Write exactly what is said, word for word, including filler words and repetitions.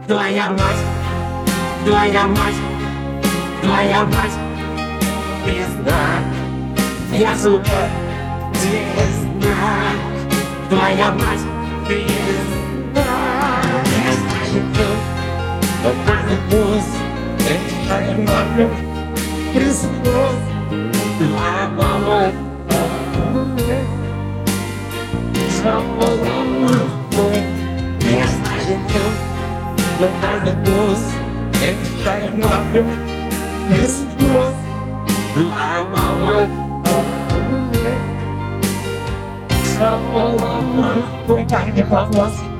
Твоя мать, твоя мать, твоя мать, пизда. Я, сука, звезда. Твоя мать, пизда. Я знаю, кто позвонил, твоя мама, Христос. Твоя мама, я знаю, кто позвонил, твоя мама, Христос. Твоя мама, Твоя мама,